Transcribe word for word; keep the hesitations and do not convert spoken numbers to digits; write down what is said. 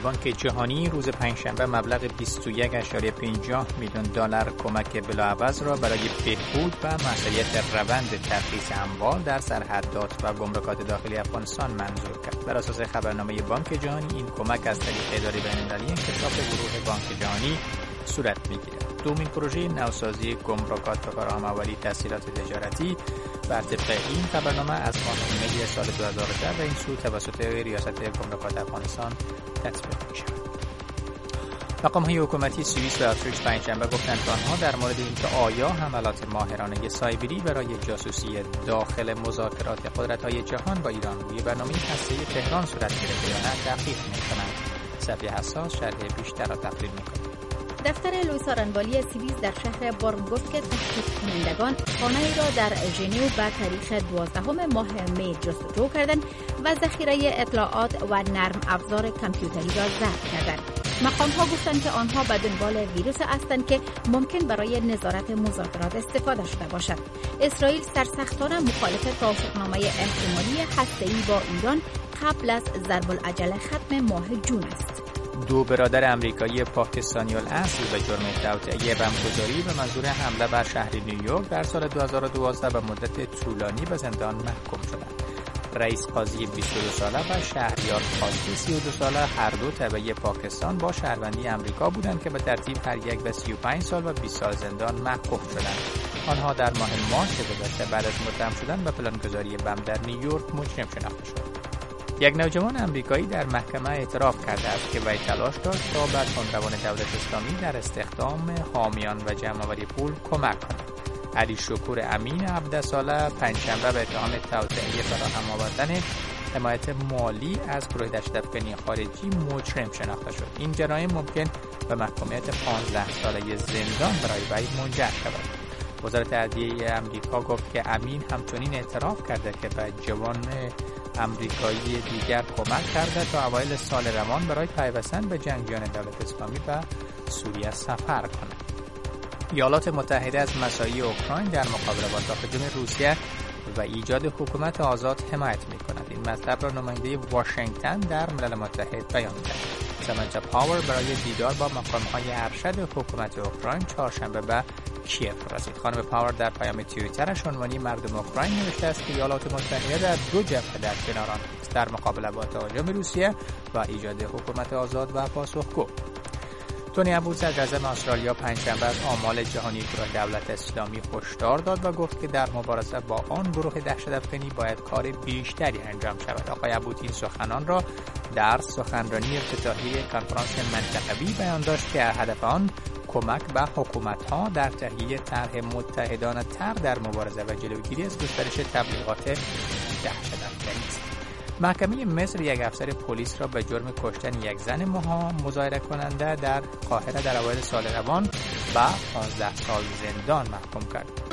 بانک جهانی روز پنجشنبه مبلغ بیست و یک ممیز پنجاه میلیون دلار کمک بلاعوض را برای بهبود و مسئولیت روند ترخیص اموال در سرحدات و گمرکات داخلی افغانستان منظور کرد. بر اساس خبرنامه بانک جهانی این کمک از طریق اداره بین‌المللی انکشاف گروه بانک جهانی صورت می‌گیرد. دومین پروژه نوسازی گمرکات و کارآمدی تسهیلات تجارتی بر طبق این خبرنامه از ماه می سال دو هزار و ده و این سو توسط ریاست گمرکات افغانستان تطبیق می‌شود. مقام‌های حکومتی سوئیس و اتریش پنجشنبه گفتند که آنها در مورد اینکه آیا حملات ماهرانه سایبری برای جاسوسی داخل مذاکرات قدرت‌های جهان با ایران روی برنامه هسته‌ای تهران صورت گرفته یا نه تحقیق می‌کنند. صفحه حساس شرح بیشتر را تقدیم می‌کند. دفتر لوئیس آرنوالی سوئیس در شهر برن گفت که تحقیق کنندگان خانه‌ای را در ژنو به تاریخ دوازدهم ماه می جستجو کردند و ذخیره اطلاعات و نرم افزار کامپیوتری را ضبط کردند. مقام‌ها گفتند که آنها به دنبال ویروس هستند که ممکن برای نظارت مذاکرات استفاده شده باشد. اسرائیل سرسختانه مخالف توافقنامه احتمالی هسته‌ای با ایران قبل از ضرب العجله ختم ماه جون است. دو برادر امریکایی پاکستانی الاصل به جرم توطئه بمبگذاری به منظور حمله بر شهر نیویورک در سال دو هزار و دوازده به مدت طولانی به زندان محکوم شدند. رئیس قاضی بیست و دو ساله و شهریار قاضی سی و دو ساله هر دو تبعی پاکستان با شهروندی امریکا بودند که به ترتیب هر یک به سی و پنج سال و بیست سال زندان محکوم شدند. آنها در ماه مارس گذشته بعد از متهم شدن به پلانگذاری بم در نیویورک مجرم شناخته شد. یک نوجوان امریکایی در محکمه اعتراف کرده است که وی تلاش داشت تا به تندروان دولت اسلامی در استخدام حامیان و جمع‌آوری پول کمک کند. علی شکور امین هفده ساله پنجشنبه به اتهام توطئه فراهم آوردن حمایت مالی از گروه دهشت‌افکنی خارجی مجرم شناخته شد. این جرایم ممکن به محکومیت پانزده ساله زندان برای وی منجر شود. وزارت عدلیه امریکا گفت که امین همچنین اعتراف کرده که به جوان امریکایی دیگر کمک کرده تا اوایل سال روان برای پیوستن به جنگیان دولت اسلامی به سوریه سفر کند. ایالات متحده از مساعی اوکراین در مقابله با تهاجم روسیه و ایجاد حکومت آزاد حمایت می‌کند. این مطلب را نماینده واشنگتن در ملل متحد بیان کرد. سامانتا پاور برای دیدار با مقام‌های ارشد حکومت اوکراین چهارشنبه به کیف رسید. خانم پاور در پیام توییترش عنوانی مردم اوکراین نوشته است که ایالات متحده در دو جبهه در کنار آن است، در مقابله با تهاجم روسیه و ایجاد حکومت آزاد و پاسخگو. تونی ابوت صدراعظم استرالیا پنجشنبه از آمال جهانی را دولت اسلامی هشدار داد و گفت که در مبارزه با آن گروه دهشت‌افکنی باید کار بیشتری انجام شود. آقای ابوت این سخنان را در سخنرانی افتتاحیه کنفرانس منطقوی بیان داشت که هدف آن کمک به حکومت‌ها در تهیه طرح متحدانه تر در مبارزه و جلوگیری از گسترش تبلیغات دهشت‌افکنی است. محکمه مصر یک افسر پلیس را به جرم کشتن یک زن مظاهره کننده در قاهره در اوایل سال روان به پانزده سال زندان محکوم کرد.